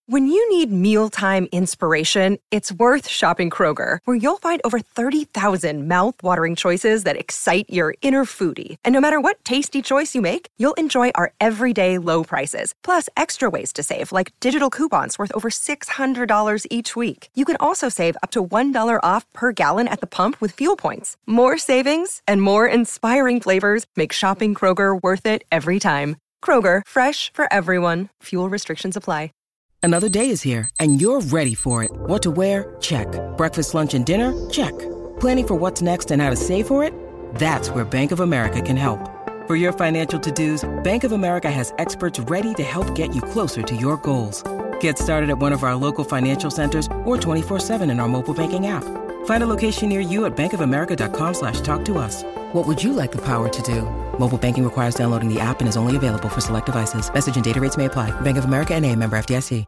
When you need mealtime inspiration, it's worth shopping Kroger, where you'll find over 30,000 mouth-watering choices that excite your inner foodie. And no matter what tasty choice you make, you'll enjoy our everyday low prices, plus extra ways to save, like digital coupons worth over $600 each week. You can also save up to $1 off per gallon at the pump with fuel points. More savings and more inspiring flavors make shopping Kroger worth it every time. Kroger, fresh for everyone. Fuel restrictions apply. Another day is here, and you're ready for it. What to wear? Check. Breakfast, lunch, and dinner? Check. Planning for what's next and how to save for it? That's where Bank of America can help. For your financial to-dos, Bank of America has experts ready to help get you closer to your goals. Get started at one of our local financial centers or 24/7 in our mobile banking app. Find a location near you at bankofamerica.com/talktous. What would you like the power to do? Mobile banking requires downloading the app and is only available for select devices. Message and data rates may apply. Bank of America N.A., member FDIC.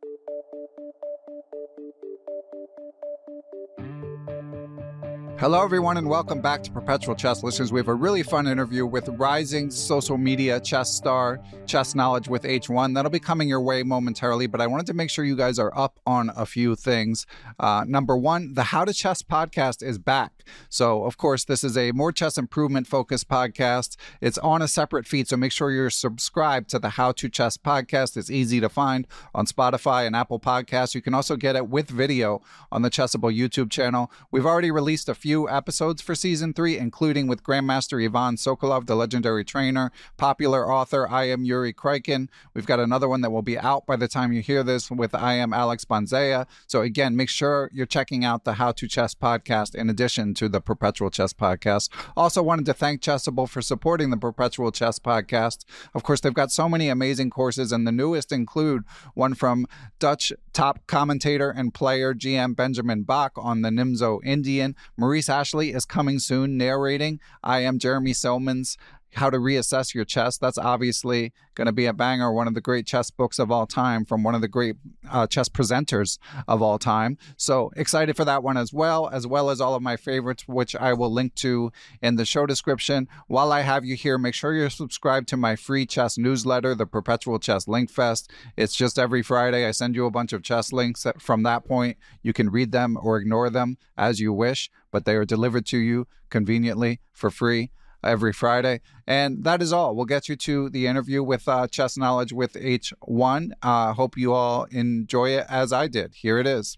Hello, everyone, and welcome back to Perpetual Chess. Listeners, we have a really fun interview with rising social media chess star, Chess Knowledge with H1. That'll be coming your way momentarily, but I wanted to make sure you guys are up on a few things. Number one, the How to Chess podcast is back. So, of course, this is a more chess improvement focused podcast. It's on a separate feed, so make sure you're subscribed to the How to Chess podcast. It's easy to find on Spotify and Apple Podcasts. You can also get it with video on the Chessable YouTube channel. We've already released a few episodes for season 3, including with Grandmaster Ivan Sokolov, the legendary trainer, popular author I am Yuri Krykin. We've got another one that will be out by the time you hear this with I am Alex Bonzea. So again, make sure you're checking out the How to Chess podcast in addition to the Perpetual Chess podcast. Also wanted to thank Chessable for supporting the Perpetual Chess podcast. Of course, they've got so many amazing courses, and the newest include one from Dutch top commentator and player GM Benjamin Bach on the Nimzo Indian. Maurice Ashley is coming soon, narrating I am Jeremy Selman's How to Reassess Your Chess. That's obviously going to be a banger, one of the great chess books of all time from one of the great chess presenters of all time. So excited for that one as well as all of my favorites, which I will link to in the show description. While I have you here, make sure you're subscribed to my free chess newsletter, the Perpetual Chess Link Fest. It's just every Friday. I send you a bunch of chess links. From that point, you can read them or ignore them as you wish, but they are delivered to you conveniently for free every Friday. And that is all. We'll get you to the interview with Chess Knowledge with H1. Hope you all enjoy it as I did. Here it is.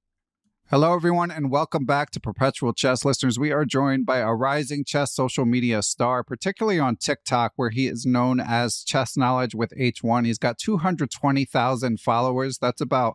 Hello, everyone, and welcome back to Perpetual Chess. Listeners, we are joined by a rising chess social media star, particularly on TikTok, where he is known as Chess Knowledge with H1. He's got 220,000 followers. That's about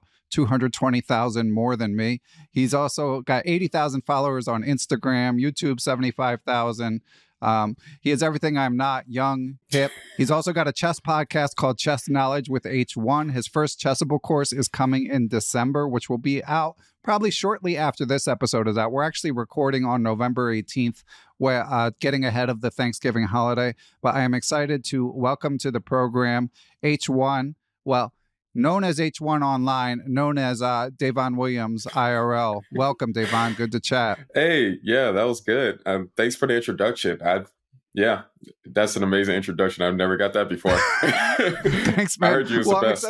220,000 more than me. He's also got 80,000 followers on Instagram, YouTube 75,000. He is everything I'm not, young, hip. He's also got a chess podcast called Chess Knowledge with H1. His first Chessable course is coming in December, which will be out probably shortly after this episode is out. We're actually recording on November 18th, where getting ahead of the Thanksgiving holiday. But I am excited to welcome to the program H1, well, known as H1 online, known as Davon Williams, IRL. Welcome, Davon. Good to chat. Hey, yeah, that was good. Thanks for the introduction. Yeah, that's an amazing introduction. I've never got that before. Thanks, man. I heard you was the best.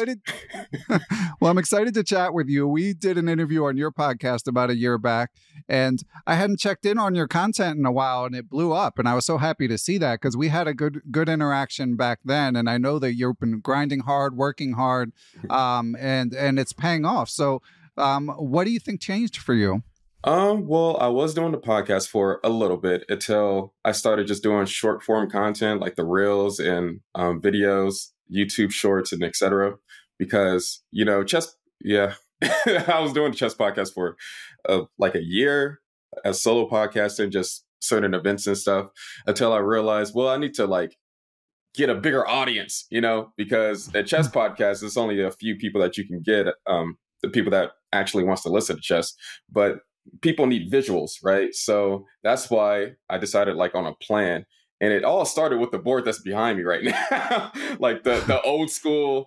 I'm excited to chat with you. We did an interview on your podcast about a year back, and I hadn't checked in on your content in a while, and it blew up. And I was so happy to see that because we had a good interaction back then. And I know that you've been grinding hard, working hard, and it's paying off. So what do you think changed for you? Well, I was doing the podcast for a little bit until I started just doing short form content like the reels and videos, YouTube shorts, and etc. Because, chess, yeah, I was doing the chess podcast for like a year as solo podcaster and just certain events and stuff until I realized, well, I need to get a bigger audience, because a chess podcast is only a few people that you can get, the people that actually wants to listen to chess, but people need visuals, right? So that's why I decided on a plan. And it all started with the board that's behind me right now. Like the old school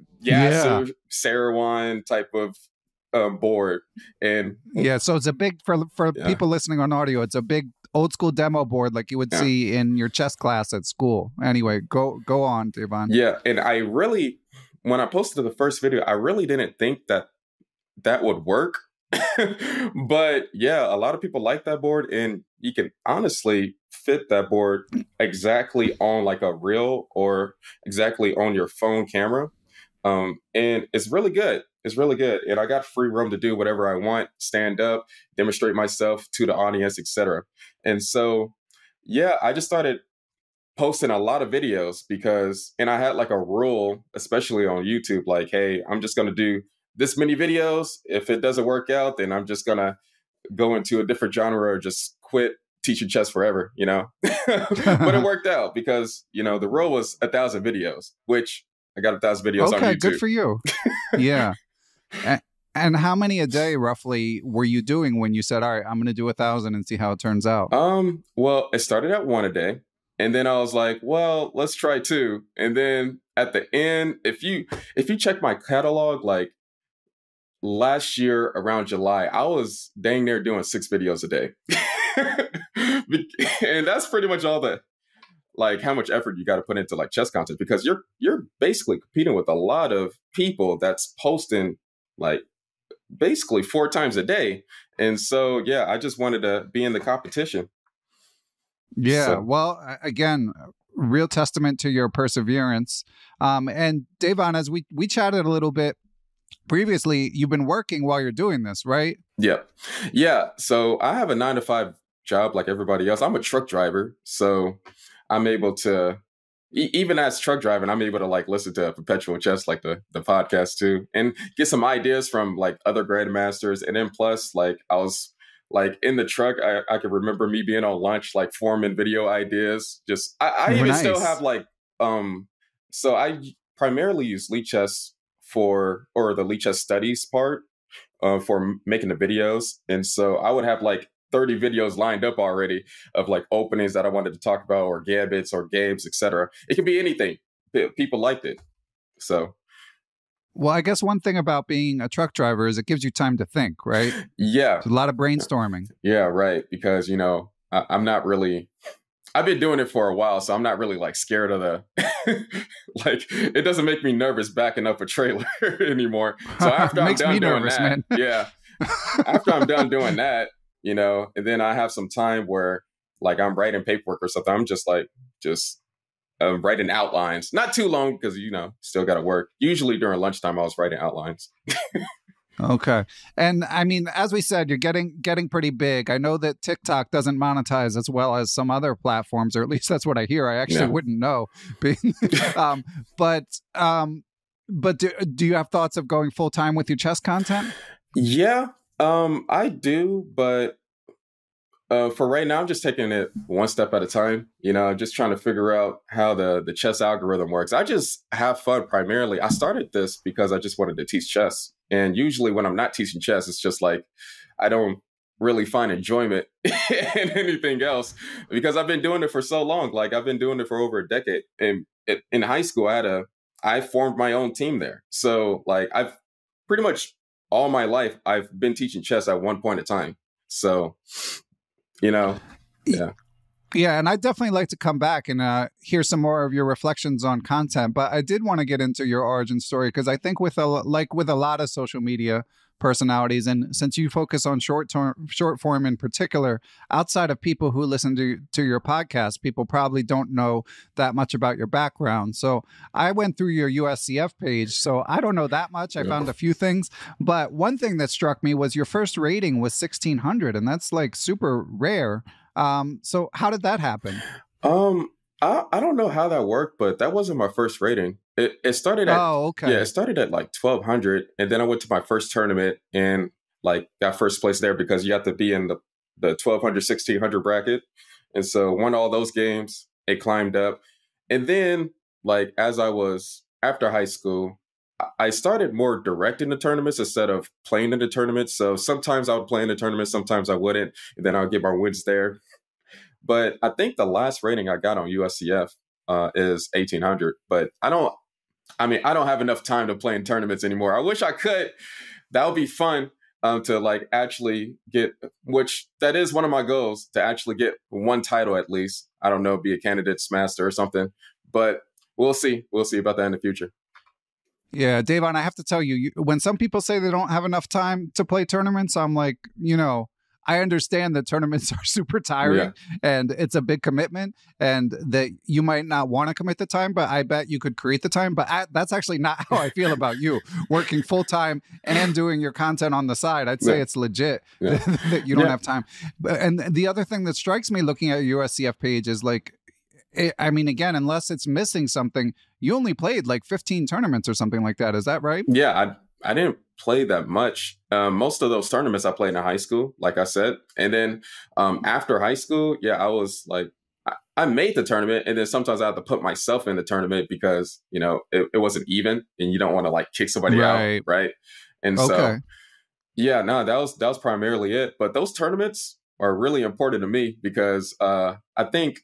Saruman type of board. And yeah, so it's a big, for people listening on audio, it's a big old school demo board like you would see in your chess class at school. Anyway, go on, Davon. Yeah, and I really when I posted the first video, I really didn't think that that would work. But yeah, a lot of people like that board, and you can honestly fit that board exactly on like a reel or exactly on your phone camera. And it's really good. It's really good. And I got free room to do whatever I want, stand up, demonstrate myself to the audience, etc. And so, yeah, I just started posting a lot of videos and I had like a rule, especially on YouTube, like, hey, I'm just going to do this many videos. If it doesn't work out, then I'm just going to go into a different genre or just quit teaching chess forever, But it worked out because, the rule was 1,000 videos, which I got 1,000 videos on YouTube. Okay, good for you. Yeah. And how many a day roughly were you doing when you said, all right, I'm going to do 1,000 and see how it turns out? Well, it started at 1 a day. And then I was like, well, let's try 2. And then at the end, if you check my catalog, like last year around July, I was dang near doing 6 videos a day. And that's pretty much all like how much effort you got to put into like chess content, because you're basically competing with a lot of people that's posting like basically 4 times a day. And so, yeah, I just wanted to be in the competition. Yeah, So, well, again, real testament to your perseverance. And Davon, as we chatted a little bit previously, you've been working while you're doing this, right? yeah. So I have a 9-to-5 job like everybody else. I'm a truck driver, so I'm able to, even as truck driving, I'm able to like listen to Perpetual Chess, like the podcast too, and get some ideas from like other grandmasters. And then plus, like I was like in the truck, I could remember me being on lunch, like forming video ideas. Just I even still have like so I primarily use Lichess or the Lichess studies part for making the videos, and so I would have like 30 videos lined up already of like openings that I wanted to talk about, or gambits or games, etc. It could be anything. People liked it. So, well, I guess one thing about being a truck driver is it gives you time to think, right? Yeah. It's a lot of brainstorming. Yeah, right. Because, I'm not really, I've been doing it for a while, so I'm not really like scared of the, like, it doesn't make me nervous backing up a trailer anymore. So after I'm done doing that, man. Yeah, after I'm done doing that, and then I have some time where like I'm writing paperwork or something, I'm just writing outlines, not too long because, still got to work. Usually during lunchtime, I was writing outlines. Okay. And I mean, as we said, you're getting pretty big. I know that TikTok doesn't monetize as well as some other platforms, or at least that's what I hear. I actually wouldn't know. But do you have thoughts of going full time with your chess content? Yeah, I do. But for right now, I'm just taking it one step at a time. Just trying to figure out how the chess algorithm works. I just have fun primarily. I started this because I just wanted to teach chess. And usually when I'm not teaching chess, it's just like I don't really find enjoyment in anything else because I've been doing it for so long. Like I've been doing it for over a decade. And in high school, I formed my own team there. So like I've pretty much all my life, I've been teaching chess at one point in time. So, yeah. Yeah, and I'd definitely like to come back and hear some more of your reflections on content. But I did want to get into your origin story because I think with a lot of social media personalities, and since you focus on short form in particular, outside of people who listen to your podcast, people probably don't know that much about your background. So I went through your USCF page, so I don't know that much. I found a few things, but one thing that struck me was your first rating was 1,600, and that's like super rare. So how did that happen? I don't know how that worked, but that wasn't my first rating. It started at it started at like 1,200, and then I went to my first tournament and like got first place there because you have to be in the 1,200, 1,600 bracket, and so won all those games. It climbed up, and then like as I was after high school, I started more directing the tournaments instead of playing in the tournaments. So sometimes I would play in the tournament, sometimes I wouldn't, and then I'll get my wins there. But I think the last rating I got on USCF is 1,800. But I don't have enough time to play in tournaments anymore. I wish I could. That would be fun to like actually get, which that is one of my goals, to actually get one title at least. I don't know, be a candidate's master or something. But we'll see. We'll see about that in the future. Yeah, Davon, I have to tell you, when some people say they don't have enough time to play tournaments, I'm like, I understand that tournaments are super tiring and it's a big commitment and that you might not want to commit the time, but I bet you could create the time. But that's actually not how I feel about you working full time and doing your content on the side. I'd say it's legit that you don't have time. And the other thing that strikes me looking at your USCF page is like, I mean, again, unless it's missing something, you only played like 15 tournaments or something like that. Is that right? Yeah, I didn't play that much. Most of those tournaments I played in high school, like I said. And then after high school, I was like, I made the tournament. And then sometimes I have to put myself in the tournament because, it wasn't even and you don't want to like kick somebody out. Right. And so, that was primarily it. But those tournaments are really important to me because I think,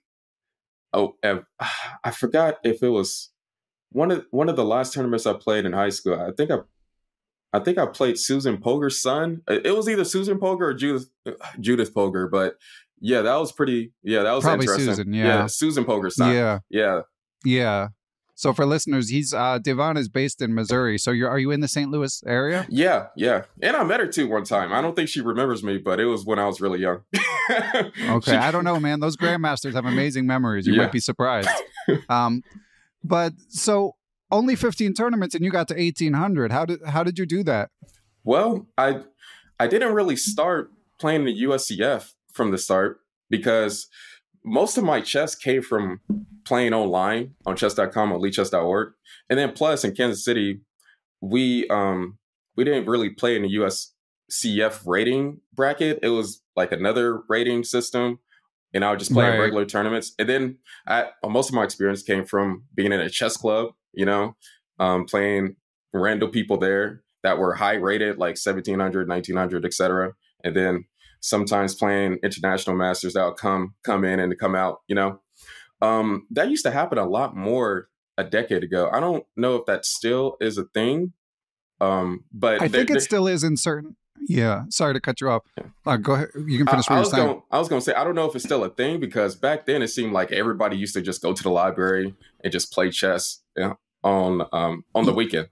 I forgot if it was one of the last tournaments I played in high school. I think I played Susan Polgar's son. It was either Susan Polgar or Judith Polgar, but that was pretty. Yeah, that was probably interesting. Susan. Susan Polgar's son. Yeah. So for listeners, Davon is based in Missouri. So are you in the St. Louis area? Yeah. And I met her too one time. I don't think she remembers me, but it was when I was really young. Okay, I don't know, man. Those grandmasters have amazing memories. You might be surprised. But so only 15 tournaments, and you got to 1,800. How did you do that? Well, I didn't really start playing the USCF from the start because most of my chess came from playing online on chess.com or elitechess.org. And then plus in Kansas City, we didn't really play in the USCF rating bracket. It was like another rating system. And I would just play in regular tournaments. And then most of my experience came from being in a chess club, playing random people there that were high rated, like 1,700, 1,900, et cetera. And then sometimes playing international masters that would come in and come out, that used to happen a lot more a decade ago. I don't know if that still is a thing. But I think it still is in certain. Yeah. Sorry to cut you off. Go ahead. You can finish what you're saying. I was going to say, I don't know if it's still a thing because back then it seemed like everybody used to just go to the library and just play chess on the weekend.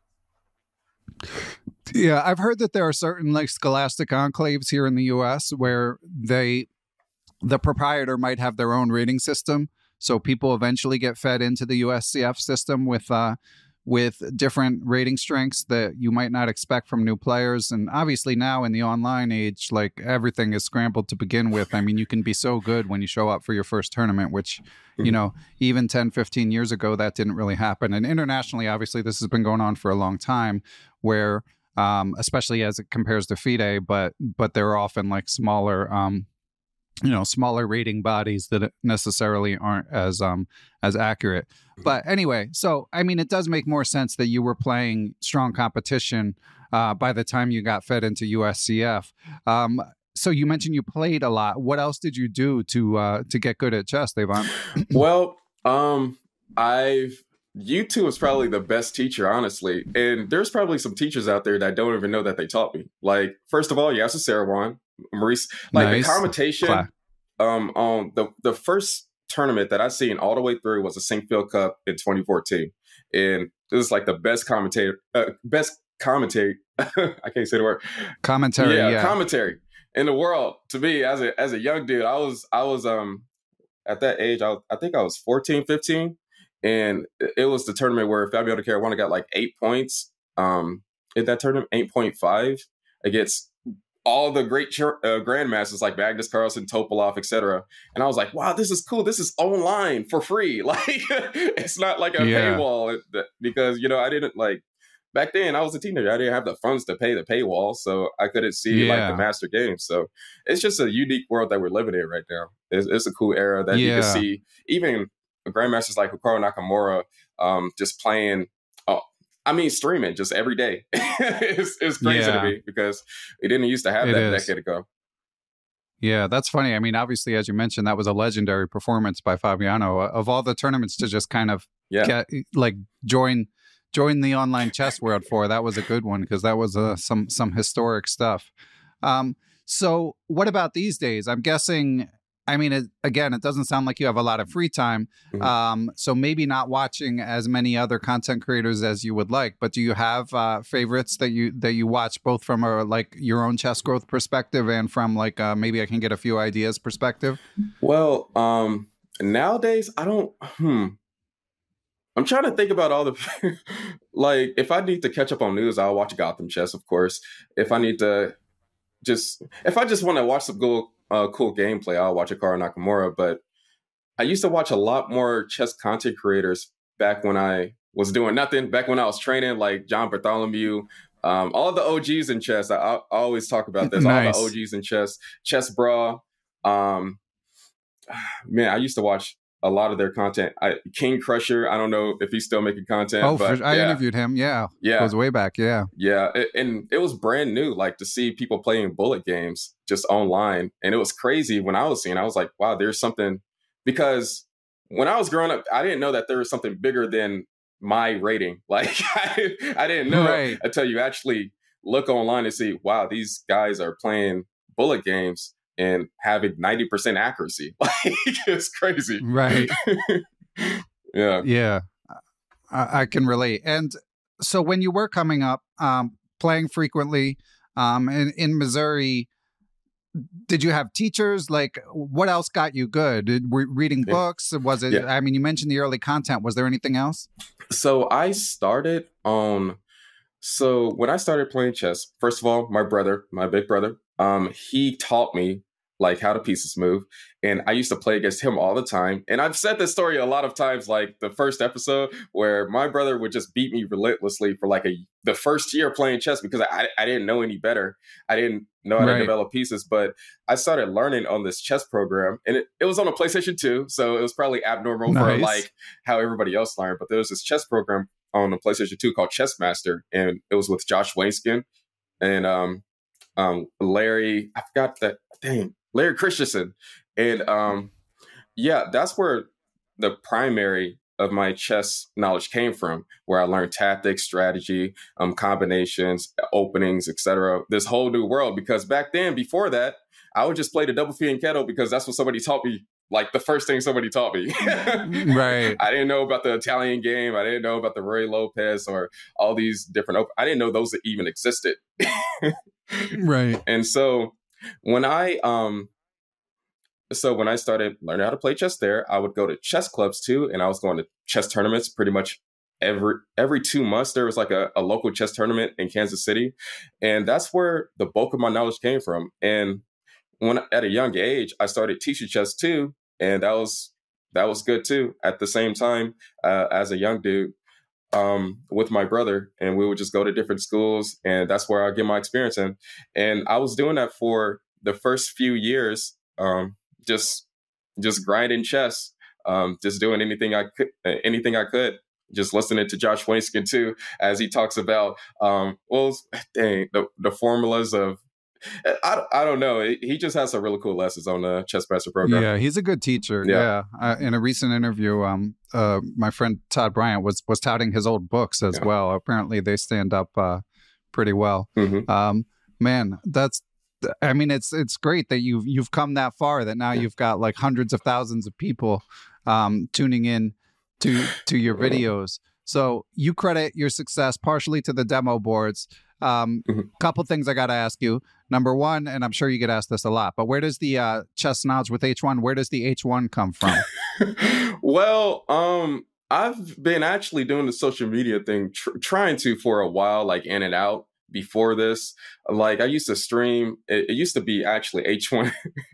Yeah, I've heard that there are certain like scholastic enclaves here in the U.S. where the proprietor might have their own rating system. So people eventually get fed into the USCF system with different rating strengths that you might not expect from new players. And obviously now in the online age, like everything is scrambled to begin with. I mean, you can be so good when you show up for your first tournament, which, even 10, 15 years ago, that didn't really happen. And internationally, obviously, this has been going on for a long time where, especially as it compares to FIDE, but they're often like smaller, smaller rating bodies that necessarily aren't as accurate. But anyway, so, I mean, it does make more sense that you were playing strong competition by the time you got fed into USCF. So you mentioned you played a lot. What else did you do to get good at chess, Davon? Well, YouTube is probably the best teacher, honestly. And there's probably some teachers out there that don't even know that they taught me. Like, first of all, Yasser Seirawan, Maurice, like the commentation on the first tournament that I seen all the way through was the Sinkfield Cup in 2014. And it was like the best commentary. I can't say the word. Commentary. Commentary in the world. To me, as a young dude, I was at that age, I think I was 14, 15. And it was the tournament where Fabiano Caruana got like 8 points in that tournament, 8.5 against all the great grandmasters like Magnus Carlsen, Topalov, etc. And I was like, wow, this is cool. This is online for free. Like, it's not like a paywall because, I didn't like back then I was a teenager. I didn't have the funds to pay the paywall. So I couldn't see like the master games. So it's just a unique world that we're living in right now. It's a cool era that you can see even grandmasters like Hikaru Nakamura just playing. Streaming just every day. It's crazy to me because it didn't used to have that a decade ago. Yeah, that's funny. I mean, obviously, as you mentioned, that was a legendary performance by Fabiano. Of all the tournaments to just kind of get like join the online chess world for, that was a good one because that was some historic stuff. So what about these days? I'm guessing I mean, it doesn't sound like you have a lot of free time. So maybe not watching as many other content creators as you would like. But do you have favorites that you watch both from a like your own chess growth perspective and from like maybe I can get a few ideas perspective? Well, nowadays I don't. I'm trying to think about all the like. If I need to catch up on news, I'll watch Gotham Chess, of course. If I just want to watch some cool gameplay, I'll watch Hikaru Nakamura. But I used to watch a lot more chess content creators back when I was doing nothing, back when I was training, like John Bartholomew, all the OGs in chess. I always talk about this. Nice. All the OGs in chess, Chess Bra. Man, I used to watch a lot of their content. King Crusher, I don't know if he's still making content. Oh, but I interviewed him. Yeah. It was way back. Yeah. Yeah. And it was brand new, like to see people playing bullet games just online. And it was crazy when I was seeing, I was like, wow, there's something, because when I was growing up, I didn't know that there was something bigger than my rating. Like I didn't know until you actually look online and see, wow, these guys are playing bullet games and having 90% accuracy. Like, it's crazy. Right. Yeah. Yeah. I can relate. And so when you were coming up, playing frequently in Missouri, did you have teachers? Like, what else got you good? Reading books? Was it, I mean, you mentioned the early content. Was there anything else? So I started so when I started playing chess, first of all, my big brother, he taught me like how the pieces move. And I used to play against him all the time. And I've said this story a lot of times, like the first episode where my brother would just beat me relentlessly for like the first year playing chess because I didn't know any better. I didn't know how to develop pieces, but I started learning on this chess program, and it was on a PlayStation 2. So it was probably abnormal for like how everybody else learned. But there was this chess program on the PlayStation 2 called Chess Master. And it was with Josh Wainskin and Larry, I forgot that name. Larry Christensen. And that's where the primary of my chess knowledge came from, where I learned tactics, strategy, combinations, openings, etc. This whole new world, because back then, before that, I would just play the double fianchetto because that's what somebody taught me, like the first thing somebody taught me. Right. I didn't know about the Italian game. I didn't know about the Ruy Lopez or all these different I didn't know those even existed. Right. And so when I started learning how to play chess there, I would go to chess clubs too, and I was going to chess tournaments pretty much every 2 months. There was like a local chess tournament in Kansas City, and that's where the bulk of my knowledge came from. And when at a young age, I started teaching chess too, and that was good too. At the same time, as a young dude, with my brother, and we would just go to different schools, and that's where I get my experience in. And I was doing that for the first few years, just grinding chess, just doing anything I could, just listening to Josh Wainskin too, as he talks about, the formulas of, I don't know. He just has some really cool lessons on the Chess Master program. Yeah, he's a good teacher. Yeah. In a recent interview, my friend Todd Bryant was touting his old books as well. Apparently, they stand up pretty well. Mm-hmm. Man, it's great that you've come that far. That now you've got like hundreds of thousands of people tuning in to your videos. So you credit your success partially to the demo boards. Couple things I got to ask you. Number one, and I'm sure you get asked this a lot, but where does the chess knowledge with H1, where does the H1 come from? Well, I've been actually doing the social media thing, trying to for a while, like in and out before this. Like I used to stream, it used to be actually H1,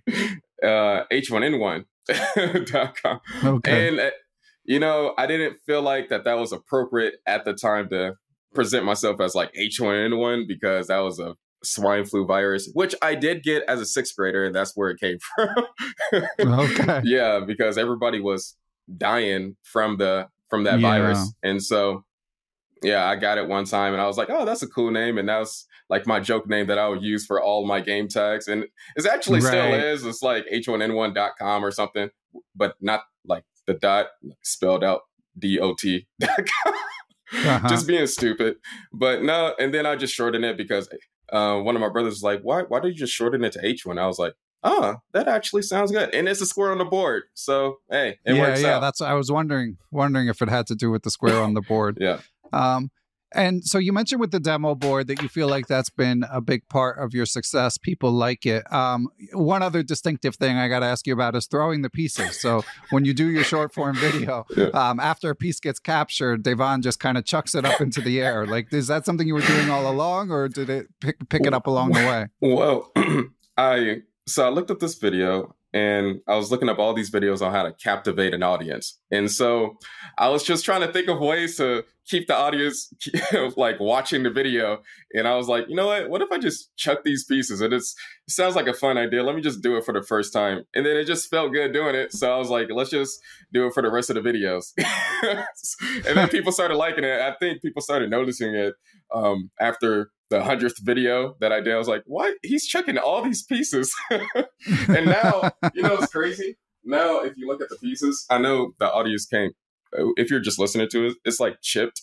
H1N1.com. Okay. And, I didn't feel like that was appropriate at the time to present myself as like H1N1 because that was a swine flu virus, which I did get as a 6th grader, and that's where it came from. Okay. Yeah, because everybody was dying from that virus. And so, I got it one time and I was like, oh, that's a cool name. And that was like my joke name that I would use for all my game tags. And it actually still is. It's like H1N1.com or something, but not like the dot spelled out DOT.com. Just being stupid. But no, and then I just shortened it because one of my brothers was like, why did you just shorten it to H1? I was like, oh, that actually sounds good. And it's a square on the board. So, hey, it works out. That's, I was wondering if it had to do with the square on the board. Yeah. And so you mentioned with the demo board that you feel like that's been a big part of your success. People like it. One other distinctive thing I got to ask you about is throwing the pieces. So when you do your short form video, after a piece gets captured, Devon just kind of chucks it up into the air. Like, is that something you were doing all along, or did it pick it up along the way? Well, I looked at this video, and I was looking up all these videos on how to captivate an audience. And so I was just trying to think of ways to keep the audience like watching the video. And I was like, you know what if I just chuck these pieces? And it sounds like a fun idea. Let me just do it for the first time. And then it just felt good doing it. So I was like, let's just do it for the rest of the videos. And then people started liking it. I think people started noticing it after the 100th video that I did. I was like, what? He's chucking all these pieces. And now, it's crazy. Now, if you look at the pieces, I know the audience can't, if you're just listening to it, it's like chipped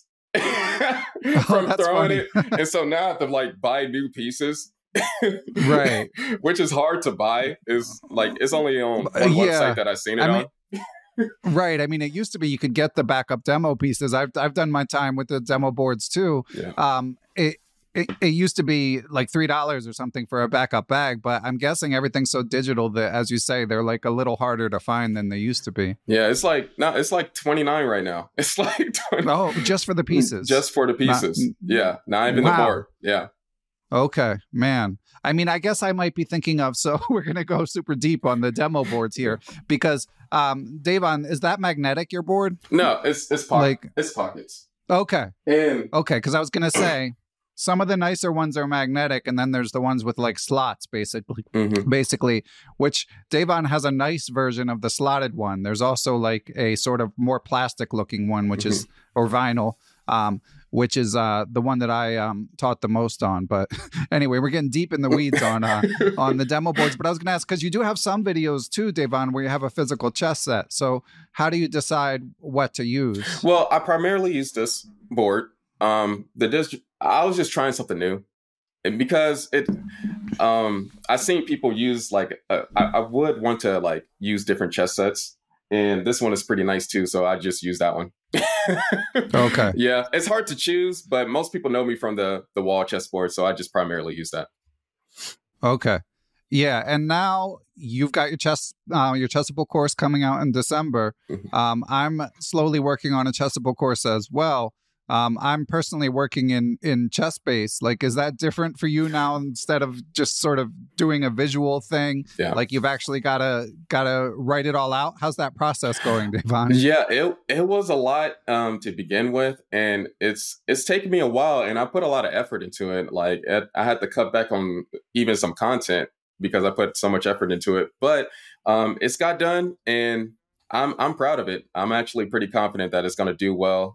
from throwing it. And so now I have to like buy new pieces. Right. Which is hard to buy. It's only on one website that I've seen it on. Right. I mean, it used to be you could get the backup demo pieces. I've done my time with the demo boards too. Yeah. It used to be like $3 or something for a backup bag, but I'm guessing everything's so digital that, as you say, they're like a little harder to find than they used to be. Yeah, it's like $29 right now. It's like 20. Oh, just for the pieces. Just for the pieces. Not even the board. Yeah. Okay, man. I mean, I guess I might be thinking of, so we're going to go super deep on the demo boards here because, Devon, is that magnetic, your board? No, it's it's pockets. Okay. Okay, because I was going to say, some of the nicer ones are magnetic, and then there's the ones with like slots, basically, which Devon has a nice version of the slotted one. There's also like a sort of more plastic looking one, which is, or vinyl, which is the one that I taught the most on. But anyway, we're getting deep in the weeds on the demo boards. But I was going to ask, because you do have some videos too, Devon, where you have a physical chess set. So how do you decide what to use? Well, I primarily use this board. I was just trying something new, and because I've seen people use I would want to like use different chess sets, and this one is pretty nice too. So I just use that one. Okay. Yeah, it's hard to choose, but most people know me from the wall chessboard, so I just primarily use that. Okay. Yeah, and now you've got your Chessable course coming out in December. I'm slowly working on a Chessable course as well. I'm personally working in ChessBase. Like, is that different for you now instead of just sort of doing a visual thing? Yeah. Like you've actually gotta write it all out. How's that process going, Devon? Yeah, it was a lot to begin with, and it's taken me a while, and I put a lot of effort into it. Like I had to cut back on even some content because I put so much effort into it. But it's got done, and I'm proud of it. I'm actually pretty confident that it's going to do well.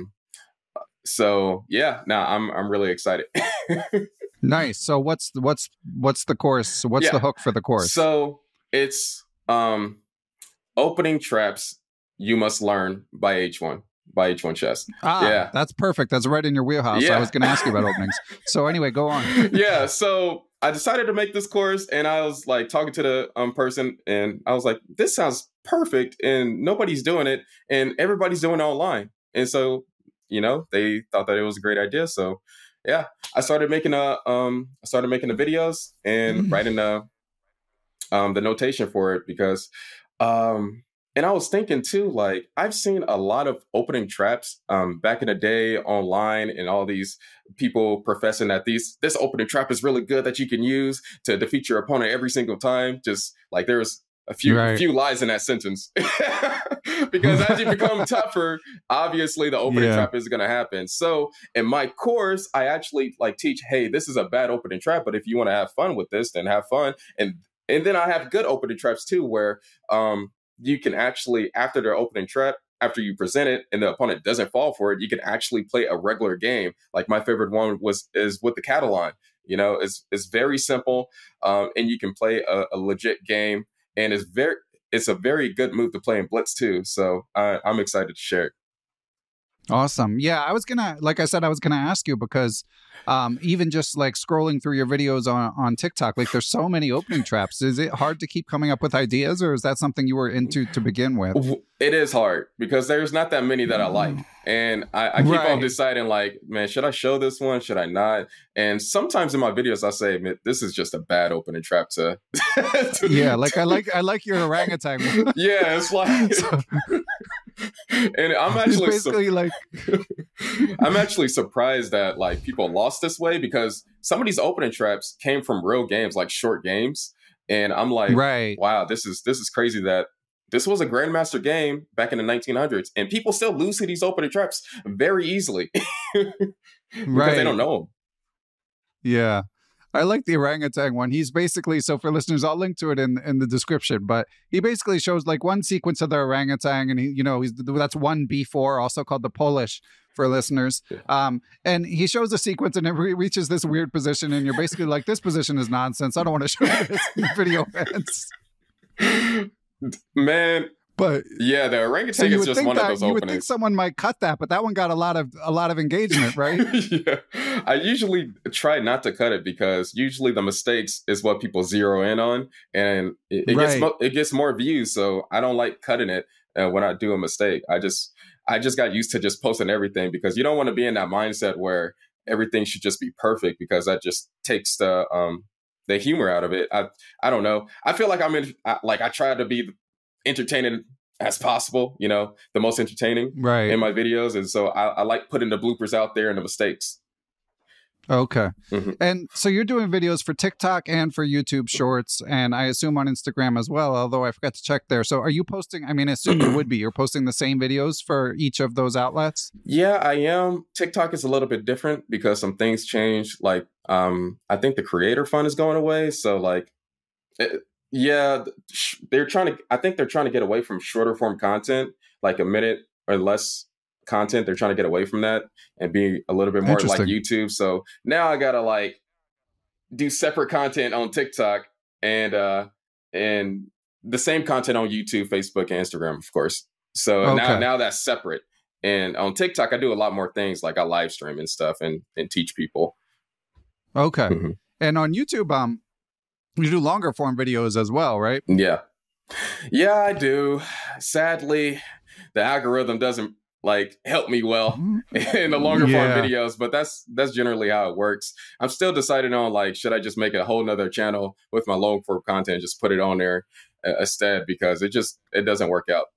So yeah, now I'm really excited. Nice. So what's the course? What's the hook for the course? So it's opening traps you must learn by H1 Chess. Yeah, that's perfect. That's right in your wheelhouse. Yeah. I was going to ask you about openings. So anyway, go on. Yeah. So I decided to make this course, and I was like talking to the person, and I was like, this sounds perfect, and nobody's doing it, and everybody's doing it online, and so. They thought that it was a great idea. So yeah, I started making the videos and writing the notation for it because, and I was thinking too, like I've seen a lot of opening traps back in the day online, and all these people professing that this opening trap is really good that you can use to defeat your opponent every single time. Just like there's a few lies in that sentence. Because as you become tougher, obviously the opening trap is going to happen. So in my course, I actually teach, hey, this is a bad opening trap, but if you want to have fun with this, then have fun. And then I have good opening traps too, where you can actually, after their opening trap, after you present it and the opponent doesn't fall for it, you can actually play a regular game. Like my favorite one is with the Catalan. It's very simple, and you can play a legit game, and it's a very good move to play in Blitz too. So I'm excited to share it. Awesome. Yeah, like I said, I was gonna ask you because even just like scrolling through your videos on TikTok, like there's so many opening traps. Is it hard to keep coming up with ideas, or is that something you were into to begin with? It is hard because there's not that many that I like. And I keep on deciding like, man, should I show this one? Should I not? And sometimes in my videos, I say, man, this is just a bad opening trap to yeah, like I like your orangutan. Yeah, it's like and I'm actually basically like I'm actually surprised that like people lost this way because some of these opening traps came from real games, like short games. And I'm like, wow, this is crazy that this was a Grandmaster game back in the 1900s, and people still lose to these opening traps very easily because they don't know them. Yeah. I like the orangutan one. He's basically, so for listeners, I'll link to it in the description, but he basically shows like one sequence of the orangutan, and that's 1B4, also called the Polish for listeners. And he shows a sequence and it reaches this weird position, and you're basically like, this position is nonsense. I don't want to show this in the video ends. Man, but yeah, the orangutan is just one of those openings. You would think someone might cut that, but that one got a lot of engagement, right? Yeah, I usually try not to cut it because usually the mistakes is what people zero in on, and it gets more views. So I don't like cutting it when I do a mistake. I just got used to just posting everything because you don't want to be in that mindset where everything should just be perfect because that just takes the humor out of it. I don't know. I feel like I try to be entertaining as possible, the most entertaining in my videos. And so I like putting the bloopers out there and the mistakes. Okay. Mm-hmm. And so you're doing videos for TikTok and for YouTube Shorts, and I assume on Instagram as well, although I forgot to check there. So are you posting, I assume you would be, you're posting the same videos for each of those outlets? Yeah, I am. TikTok is a little bit different because some things change. Like, I think the creator fund is going away. So like, they're trying to get away from shorter form content, like a minute or less content. They're trying to get away from that and be a little bit more like YouTube. So now I gotta like do separate content on TikTok and the same content on YouTube, Facebook, and Instagram, of course. So now that's separate. And on TikTok, I do a lot more things, like I live stream and stuff and teach people. Okay. Mm-hmm. And on YouTube, you do longer form videos as well, right? Yeah. Yeah, I do. Sadly, the algorithm doesn't help me well in the longer form videos, but that's generally how it works. I'm still deciding on should I just make a whole nother channel with my long form content and just put it on there instead, because it doesn't work out.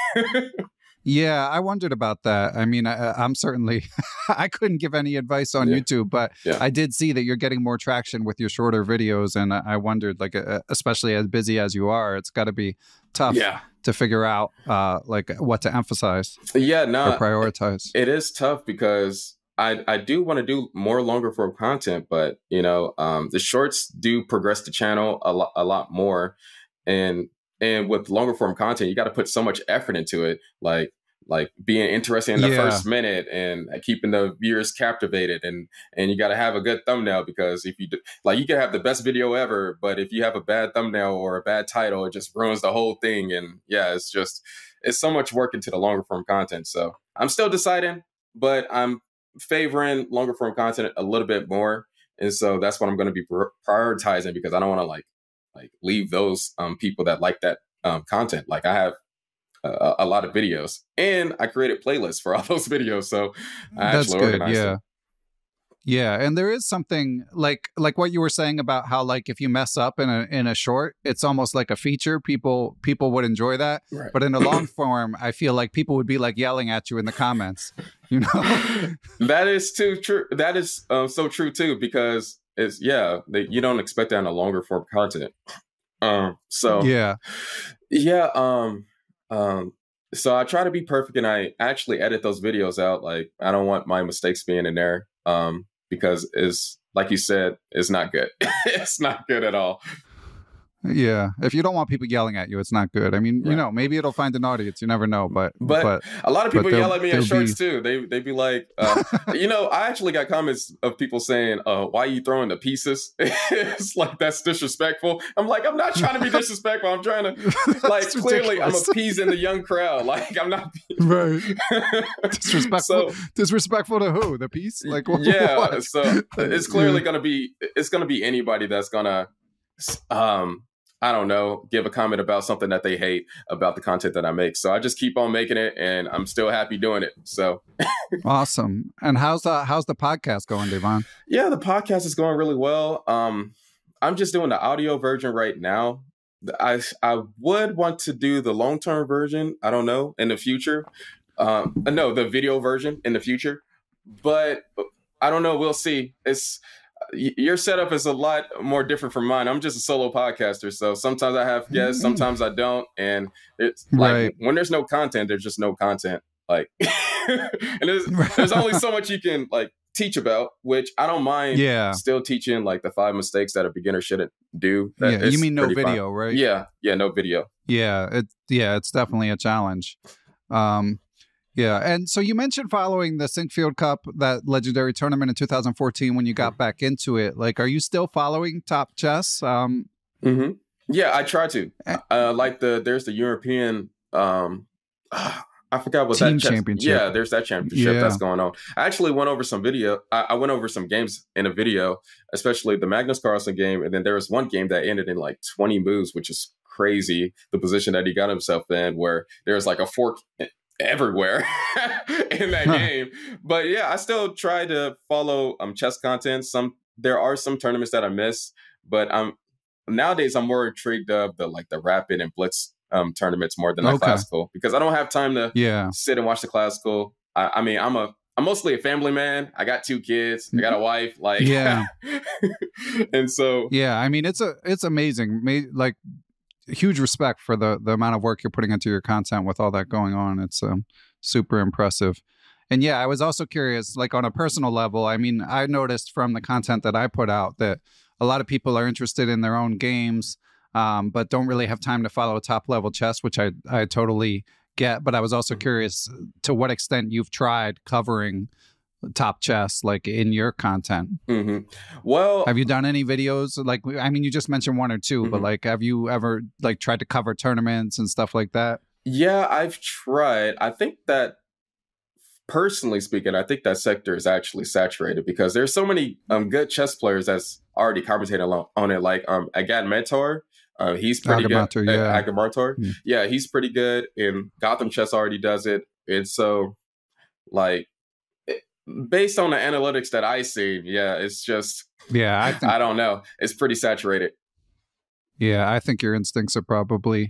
Yeah, I wondered about that. I'm certainly, I couldn't give any advice on YouTube, but I did see that you're getting more traction with your shorter videos. And I wondered, especially as busy as you are, it's got to be tough to figure out what to emphasize or prioritize. It is tough because I do want to do more longer form content, but the shorts do progress the channel a lot more. And with longer form content, you got to put so much effort into it, like being interesting in the first minute and keeping the viewers captivated. And you got to have a good thumbnail, because if you you can have the best video ever, but if you have a bad thumbnail or a bad title, it just ruins the whole thing. And it's so much work into the longer form content. So I'm still deciding, but I'm favoring longer form content a little bit more. And so that's what I'm going to be prioritizing, because I don't want to leave those people that like that content. I have a lot of videos, and I created playlists for all those videos. So I actually organized them. Yeah, and there is something like what you were saying about how if you mess up in a short, it's almost like a feature. People would enjoy that, right. But in a long form, I feel like people would be yelling at you in the comments. That is too true. That is so true too, because you don't expect that in a longer form content. So I try to be perfect, and I actually edit those videos out. I don't want my mistakes being in there, because it's like you said, it's not good. It's not good at all. Yeah. If you don't want people yelling at you, it's not good. I mean, Right. you know, maybe it'll find an audience. You never know. But a lot of people yell at me in they'll shorts too. They be like, you know, I actually got comments of people saying, why are you throwing the pieces? It's like, that's disrespectful. I'm like, I'm not trying to be disrespectful. I'm trying to, like, clearly I'm appeasing the young crowd. Like, I'm not. Right. Disrespectful. So, disrespectful to who? The piece? Like, yeah. what? So it's clearly going to be anybody that's going to, I don't know, give a comment about something that they hate about the content that I make. So I just keep on making it, and I'm still happy doing it. So Awesome. And how's the podcast going, Devon? yeah, the podcast is going really well. I'm just doing the audio version right now. I would want to do the long-term version, I don't know, in the future. No, the video version in the future. But I don't know. We'll see. Your setup is a lot more different from mine. I'm just a solo podcaster, so sometimes I have guests, sometimes I don't, and it's like when there's no content, there's just no content. Like, and there's only so much you can like teach about, which I don't mind. Yeah. Still teaching like the 5 mistakes that a beginner shouldn't do. Yeah, you mean no video, right? Yeah, no video. Yeah, it's definitely a challenge. Yeah, and so you mentioned following the Sinkfield Cup, that legendary tournament in 2014 when you got back into it. Like, are you still following Top Chess? Mm-hmm. Yeah, I try to. Like there's the European. I forgot what Team that championship. Yeah, there's that championship that's going on. I actually went over some video. I went over some games in a video, especially the Magnus Carlsen game, and then there was one game that ended in like 20 moves, which is crazy. The position that he got himself in, where there's like a fork everywhere in that game. But yeah, I still try to follow chess content. There are some tournaments that I miss, but nowadays I'm more intrigued of the rapid and blitz tournaments more than the classical, because I don't have time to sit and watch the classical. I mean, I'm mostly a family man. I got 2 kids. I got a wife. Like, and so I mean, it's amazing. Like, huge respect for the amount of work you're putting into your content with all that going on. It's super impressive. And yeah, I was also curious, like on a personal level, I mean, I noticed from the content that I put out that a lot of people are interested in their own games, but don't really have time to follow top level chess, which I totally get. But I was also curious to what extent you've tried covering Top Chess, like in your content. Mm-hmm. Well, have you done any videos? Like, I mean, you just mentioned 1 or 2, but like, have you ever like tried to cover tournaments and stuff like that? Yeah, I've tried. I think that, personally speaking, I think that sector is actually saturated because there's so many good chess players that's already commentating on it. Like Agad Mentor, he's pretty good. Agad yeah, he's pretty good. And Gotham Chess already does it. And so, like, based on the analytics that I see, it's just, I don't know. It's pretty saturated. Yeah, I think your instincts are probably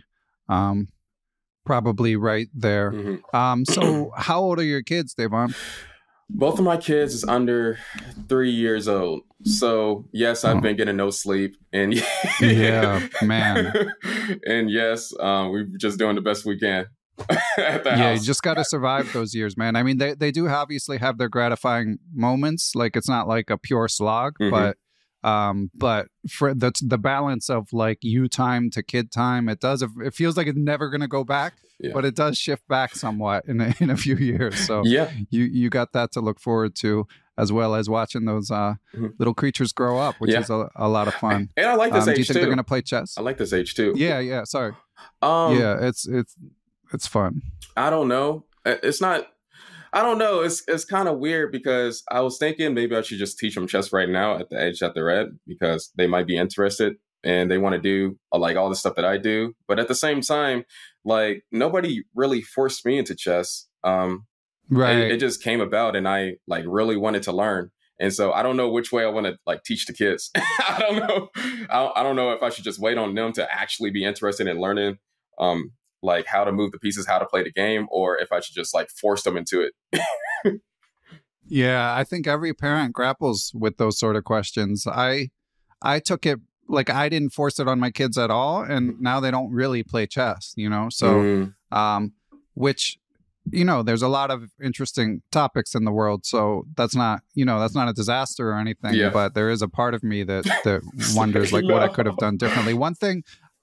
right there. Mm-hmm. So how old are your kids, Devon? Both of my kids is under 3 years old. So yes, I've been getting no sleep, and yeah, man. And yes, we're just doing the best we can. At the house. You just got to survive those years, man. I mean, they do obviously have their gratifying moments. Like, it's not like a pure slog, but for the balance of like you time to kid time, it feels like it's never going to go back, but it does shift back somewhat in a few years. So you got that to look forward to, as well as watching those little creatures grow up, which is a lot of fun. And I like this age too. Do you think they're going to play chess? I like this age too. Yeah. Sorry. It's fun. I don't know. It's not. I don't know. It's kind of weird because I was thinking maybe I should just teach them chess right now at the age that they're at, because they might be interested and they want to do like all the stuff that I do. But at the same time, like, nobody really forced me into chess. Right. It just came about, and I like really wanted to learn. And so I don't know which way I want to like teach the kids. I don't know. I don't know if I should just wait on them to actually be interested in learning. Like how to move the pieces, how to play the game, or if I should just like force them into it. Yeah, I think every parent grapples with those sort of questions. I took it like I didn't force it on my kids at all, and now they don't really play chess, So, which, there's a lot of interesting topics in the world. So that's not a disaster or anything, but there is a part of me that wonders like what I could have done differently. One thing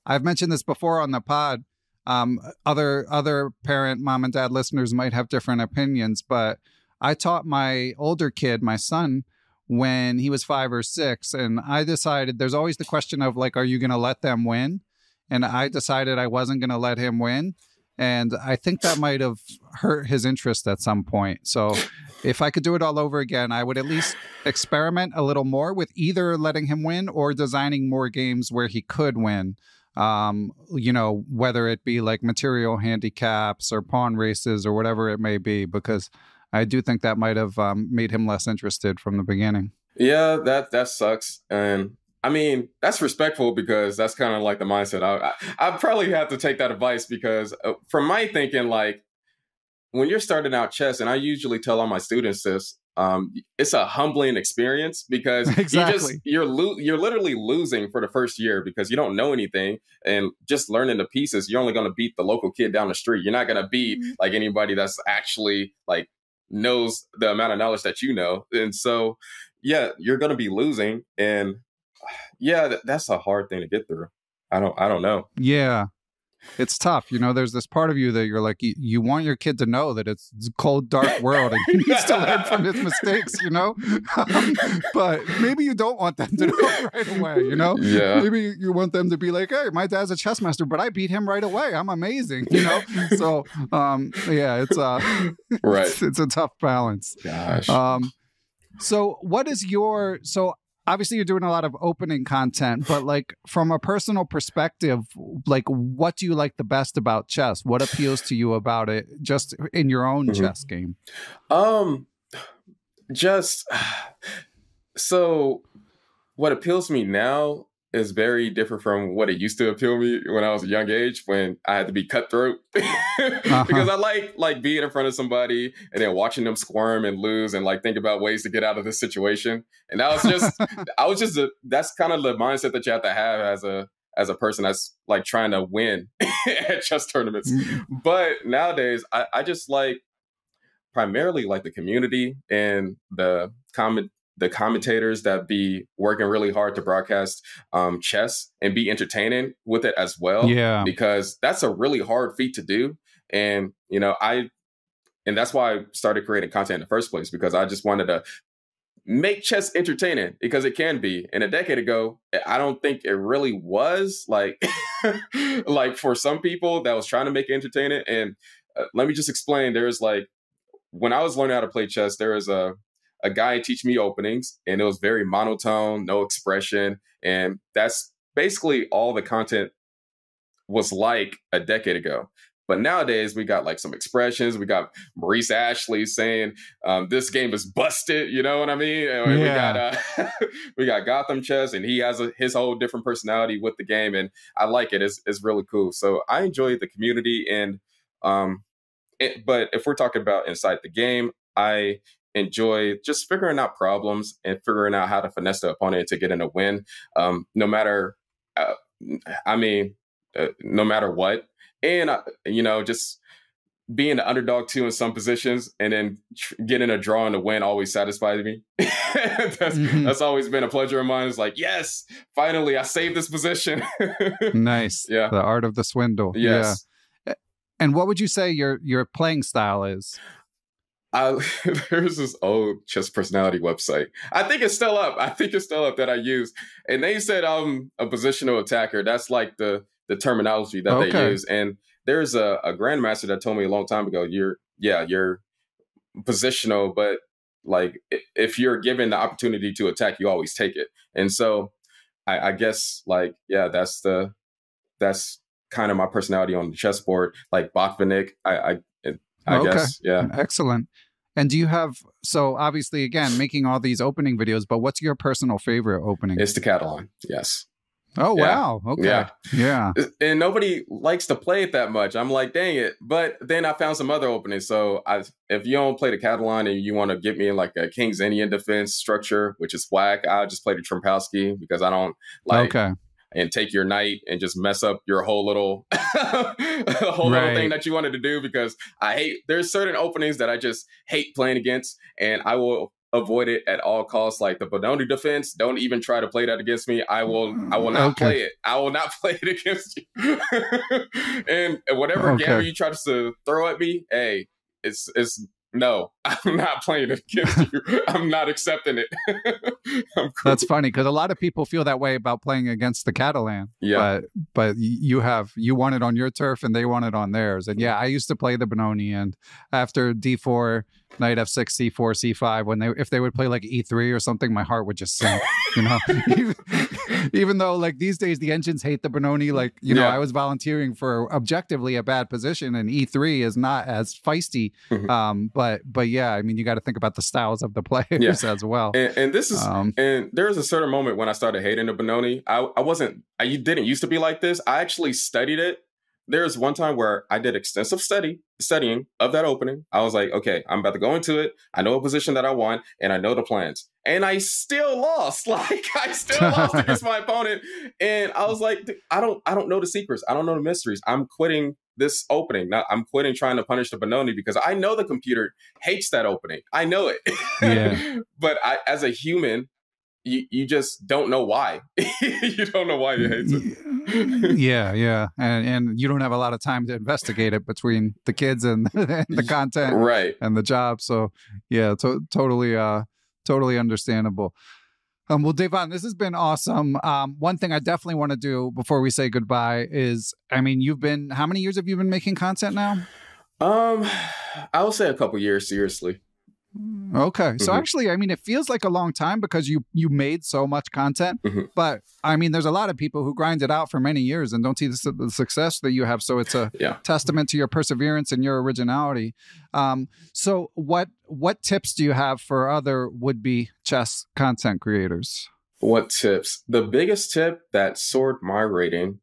I've mentioned this before on the pod. Other parent, mom and dad listeners might have different opinions, but I taught my older kid, my son, when he was 5 or 6, and I decided there's always the question of like, are you going to let them win? And I decided I wasn't going to let him win. And I think that might have hurt his interest at some point. So if I could do it all over again, I would at least experiment a little more with either letting him win or designing more games where he could win. Whether it be like material handicaps or pawn races or whatever it may be, because I do think that might have made him less interested from the beginning. Yeah, that sucks. And I mean, that's respectful because that's kind of like the mindset. I probably have to take that advice because from my thinking, like when you're starting out chess, and I usually tell all my students this, it's a humbling experience because exactly. you're literally losing for the first year because you don't know anything, and just learning the pieces. You're only going to beat the local kid down the street. You're not going to beat like anybody that's actually like knows the amount of knowledge that you know. And so, yeah, you're going to be losing, and yeah, that's a hard thing to get through. I don't know. Yeah. It's tough. There's this part of you that you're like, you want your kid to know that it's a cold, dark world and he needs to learn from his mistakes, but maybe you don't want them to know right away, Yeah. Maybe you want them to be like, hey, my dad's a chess master, but I beat him right away. I'm amazing, So, yeah, it's right. It's a tough balance. Gosh. So what is obviously you're doing a lot of opening content, but like from a personal perspective, like what do you like the best about chess? What appeals to you about it just in your own chess game? So what appeals to me now is very different from what it used to appeal to me when I was a young age, when I had to be cutthroat because I like being in front of somebody and then watching them squirm and lose and like think about ways to get out of this situation. And that was just, that's kind of the mindset that you have to have as a person that's like trying to win at chess tournaments. But nowadays I just like primarily like the community and the commentators that be working really hard to broadcast chess and be entertaining with it as well. Yeah. Because that's a really hard feat to do. And, and that's why I started creating content in the first place, because I just wanted to make chess entertaining, because it can be. And a decade ago, I don't think it really was like, like for some people that was trying to make it entertaining. And let me just explain, there's like, when I was learning how to play chess, there was a guy teach me openings, and it was very monotone, no expression. And that's basically all the content was like a decade ago. But nowadays we got like some expressions. We got Maurice Ashley saying, this game is busted. You know what I mean? And yeah. we got Gotham Chess, and he has his whole different personality with the game. And I like it. It's really cool. So I enjoy the community. And but if we're talking about inside the game, I enjoy just figuring out problems and figuring out how to finesse the opponent to get in a win, no matter what. And, just being the underdog too in some positions, and then getting a draw and a win always satisfies me. That's always been a pleasure of mine. It's like, yes, finally, I saved this position. Nice. Yeah. The art of the swindle. Yes. Yeah. And what would you say your playing style is? There's this old chess personality website. I think it's still up. That I use. And they said I'm a positional attacker. That's like the terminology that they use. And there's a grandmaster that told me a long time ago, you're positional, but like if you're given the opportunity to attack, you always take it. And so I guess like, yeah, that's kind of my personality on the chessboard, like Botvinnik. I guess. Yeah. Excellent. And do you have, so obviously, again, making all these opening videos, but what's your personal favorite opening? It's the Catalan. Yes. Oh, yeah. Wow. Okay. Yeah. And nobody likes to play it that much. I'm like, dang it. But then I found some other openings. So if you don't play the Catalan and you want to get me in like a King's Indian defense structure, which is whack, I'll just play the Trompowsky, because I don't like... Okay. And take your knight and just mess up your whole little little thing that you wanted to do, because there's certain openings that I just hate playing against, and I will avoid it at all costs. Like the Benoni defense, don't even try to play that against me. I will not play it. I will not play it against you. And whatever gamble you try to throw at me, hey, it's no, I'm not playing it against you. I'm not accepting it. Cool. That's funny because a lot of people feel that way about playing against the Catalan. Yeah. But you won it on your turf and they won it on theirs. And yeah, I used to play the Benoni, and after D4, knight F6, C4, C5, if they would play like E3 or something, my heart would just sink. Even though like these days the engines hate the Benoni, like I was volunteering for objectively a bad position, and E3 is not as feisty. But yeah, I mean, you got to think about the styles of the players as well. And this is and there was a certain moment when I started hating the Benoni. I didn't used to be like this. I actually studied it. There's one time where I did extensive studying of that opening. I was like, okay, I'm about to go into it. I know a position that I want, and I know the plans. And I still lost. Like, I still lost against my opponent. And I was like, I don't know the secrets. I don't know the mysteries. I'm quitting this opening. Now, I'm quitting trying to punish the Benoni because I know the computer hates that opening. I know it. Yeah. But as a human, you just don't know why. You don't know why you hate it. Yeah. And you don't have a lot of time to investigate it between the kids and the content and the job. So yeah, totally understandable. Well, Devon, this has been awesome. One thing I definitely want to do before we say goodbye is, I mean, how many years have you been making content now? I would say a couple years, seriously. Okay. So actually, I mean, it feels like a long time because you made so much content, but I mean, there's a lot of people who grind it out for many years and don't see the success that you have. So it's a testament to your perseverance and your originality. So what tips do you have for other would-be chess content creators? What tips? The biggest tip that soared my rating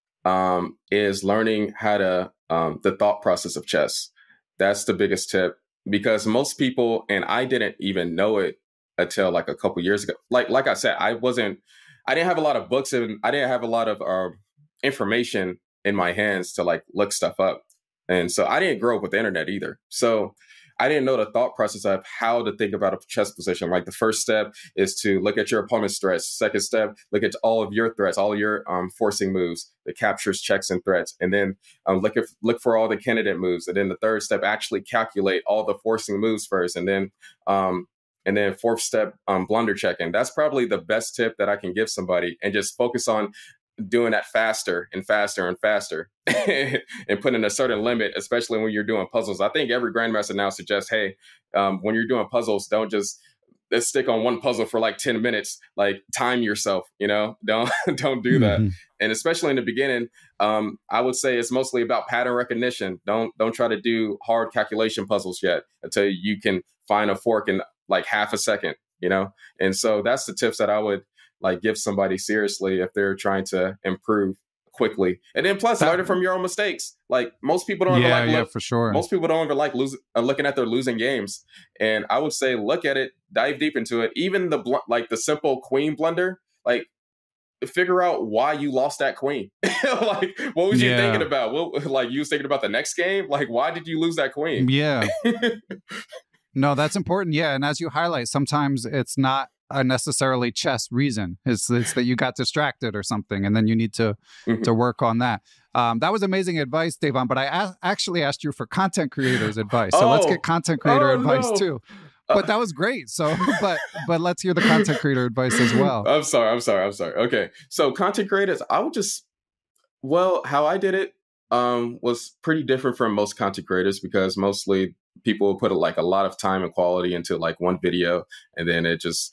is learning how to, the thought process of chess. That's the biggest tip. Because most people, and I didn't even know it until like a couple years ago. Like I said, I didn't have a lot of books and I didn't have a lot of information in my hands to like look stuff up. And so I didn't grow up with the internet either. So I didn't know the thought process of how to think about a chess position. Like the first step is to look at your opponent's threats. Second step, look at all of your threats, all of your forcing moves, the captures, checks, and threats. And then look for all the candidate moves. And then the third step, actually calculate all the forcing moves first. And then fourth step, blunder checking. That's probably the best tip that I can give somebody, and just focus on doing that faster and faster and faster and putting a certain limit, especially when you're doing puzzles. I think every grandmaster now suggests, hey, when you're doing puzzles, don't just let's stick on one puzzle for like 10 minutes, like time yourself, don't do that. And especially in the beginning, I would say it's mostly about pattern recognition. Don't try to do hard calculation puzzles yet until you can find a fork in like half a second, And so that's the tips that I would like give somebody seriously if they're trying to improve quickly. And then plus learn from your own mistakes. Like most people don't for sure. Most people don't ever like looking at their losing games. And I would say look at it, dive deep into it. Even the simple queen blunder, like figure out why you lost that queen. Like what was you thinking about? Like you was thinking about the next game? Like why did you lose that queen? Yeah. No, that's important. Yeah. And as you highlight, sometimes it's not a necessarily chess reason. It's that you got distracted or something, and then you need to work on that. That was amazing advice, Devon, but I actually asked you for content creators advice. So let's get content creator advice too. But that was great. So, but let's hear the content creator advice as well. I'm sorry. Okay. So content creators, how I did it was pretty different from most content creators, because mostly people will put a lot of time and quality into like one video, and then it just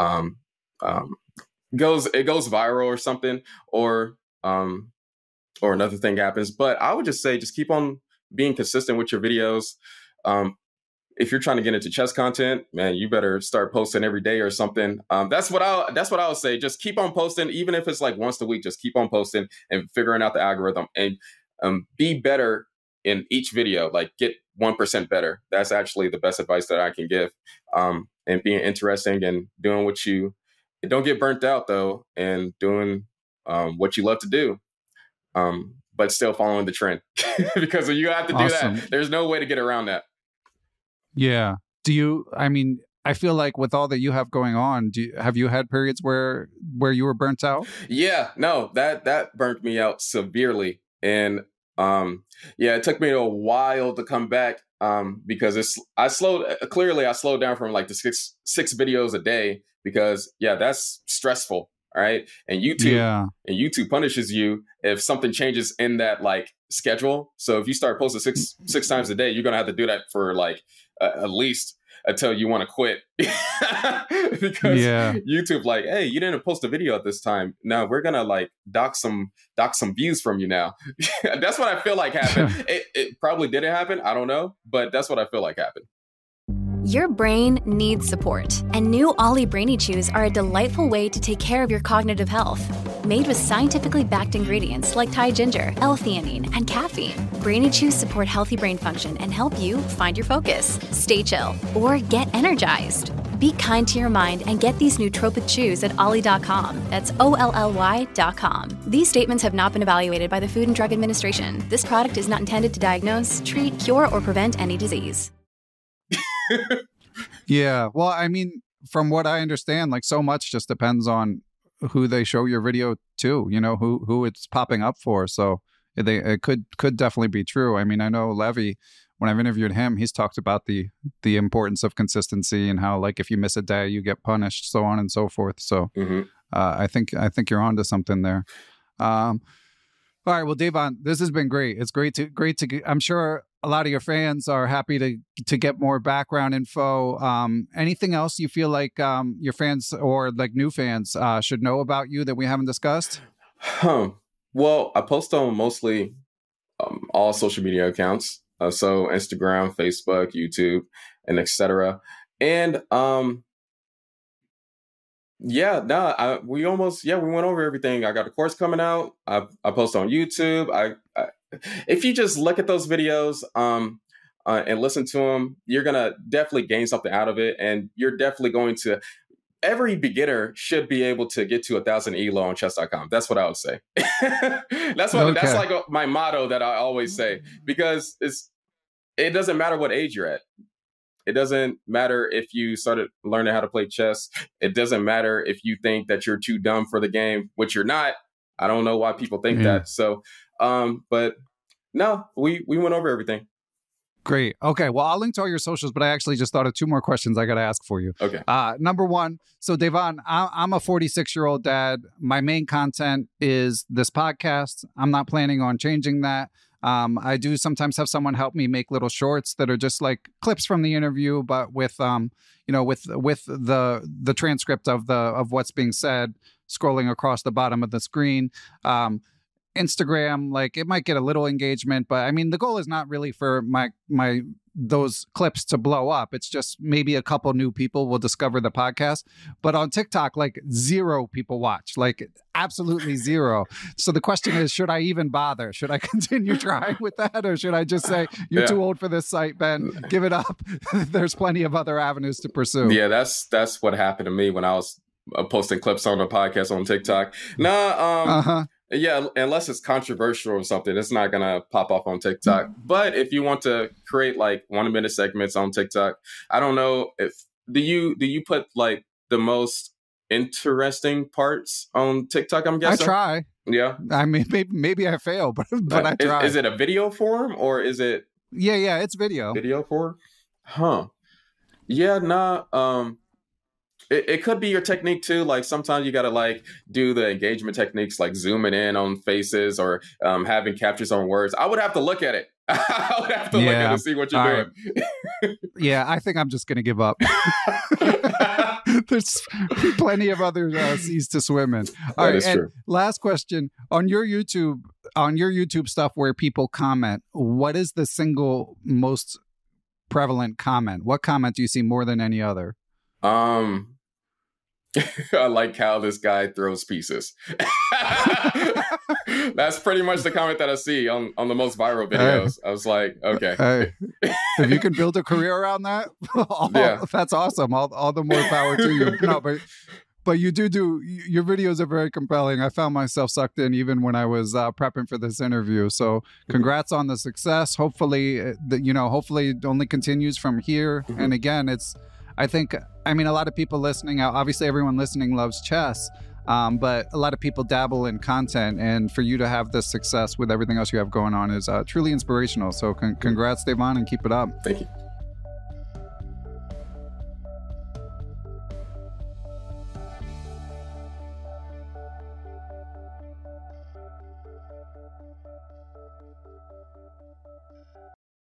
goes viral or something, or another thing happens. But I would just say, just keep on being consistent with your videos. If you're trying to get into chess content, man, you better start posting every day or something. That's what I would say. Just keep on posting, even if it's like once a week. Just keep on posting and figuring out the algorithm, and be better in each video. Like get 1% better. That's actually the best advice that I can give. And being interesting and doing what you don't get burnt out though, and doing what you love to do, but still following the trend because you have to do that. There's no way to get around that. Yeah. I feel like with all that you have going on, have you had periods where you were burnt out? Yeah, no, that burnt me out severely. And it took me a while to come back because I slowed down from like the six videos a day because that's stressful. All right. And YouTube punishes you if something changes in that like schedule. So if you start posting six times a day, you're going to have to do that for like at least until you want to quit because YouTube like, hey, you didn't post a video at this time. Now we're going to like dock some views from you now. That's what I feel like happened. It probably didn't happen. I don't know, but that's what I feel like happened. Your brain needs support, and new Ollie Brainy Chews are a delightful way to take care of your cognitive health. Made with scientifically backed ingredients like Thai ginger, L-theanine, and caffeine, Brainy Chews support healthy brain function and help you find your focus, stay chill, or get energized. Be kind to your mind and get these nootropic chews at ollie.com. That's OLLY.com. These statements have not been evaluated by the Food and Drug Administration. This product is not intended to diagnose, treat, cure, or prevent any disease. Yeah. Well, I mean, from what I understand, like so much just depends on who they show your video to, you know, who it's popping up for. So it could definitely be true. I mean, I know Levy, when I've interviewed him, he's talked about the importance of consistency and how like if you miss a day, you get punished, so on and so forth. So I think you're onto something there. All right. Well, Davon, this has been great. It's great to I'm sure a lot of your fans are happy to get more background info. Anything else you feel like your fans or like new fans should know about you that we haven't discussed? Well, I post on mostly all social media accounts. So Instagram, Facebook, YouTube, and etc. And we went over everything. I got a course coming out. I post on YouTube. If you just look at those videos and listen to them, you're gonna definitely gain something out of it, and you're definitely going to. Every beginner should be able to get to 1,000 ELO on chess.com. That's what I would say. That's like my motto that I always say, because it doesn't matter what age you're at. It doesn't matter if you started learning how to play chess. It doesn't matter if you think that you're too dumb for the game, which you're not. I don't know why people think that. So, but no, we went over everything. Great. Okay. Well, I'll link to all your socials, but I actually just thought of two more questions I got to ask for you. Okay. Number one, so Davon, I'm a 46-year-old dad. My main content is this podcast. I'm not planning on changing that. I do sometimes have someone help me make little shorts that are just like clips from the interview, but with with the transcript of what's being said, scrolling across the bottom of the screen. Instagram, like it might get a little engagement, but I mean, the goal is not really for my those clips to blow up. It's just maybe a couple new people will discover the podcast. But on TikTok, like 0 people watch, like absolutely 0. So the question is, should I even bother? Should I continue trying with that? Or should I just say, you're too old for this site, Ben, give it up. There's plenty of other avenues to pursue. Yeah, that's what happened to me when I was posting clips on the podcast on TikTok. Yeah, unless it's controversial or something, it's not going to pop up on TikTok. But if you want to create like 1-minute segments on TikTok, I don't know if do you put like the most interesting parts on TikTok, I'm guessing? I try. Yeah. I mean, maybe I fail, but I try. Is it a video form or is it? Yeah, it's video. Video form? Huh. Yeah, nah. It could be your technique too. Like sometimes you got to like do the engagement techniques, like zooming in on faces or having captures on words. I would have to look at it. I would have to look at it to see what you're doing. Yeah, I think I'm just going to give up. There's plenty of other seas to swim in. All right, and last question. On your YouTube stuff where people comment, what is the single most prevalent comment? What comment do you see more than any other? I like how this guy throws pieces. That's pretty much the comment that I see on the most viral videos. I was like, okay. If you can build a career around that, that's awesome. All the more power to you. No, but you do your videos are very compelling. I found myself sucked in even when I was prepping for this interview. So congrats on the success. Hopefully, hopefully it only continues from here. And again, I think, I mean, a lot of people listening, obviously everyone listening loves chess, but a lot of people dabble in content, and for you to have this success with everything else you have going on is truly inspirational. So congrats, Devon, and keep it up. Thank you.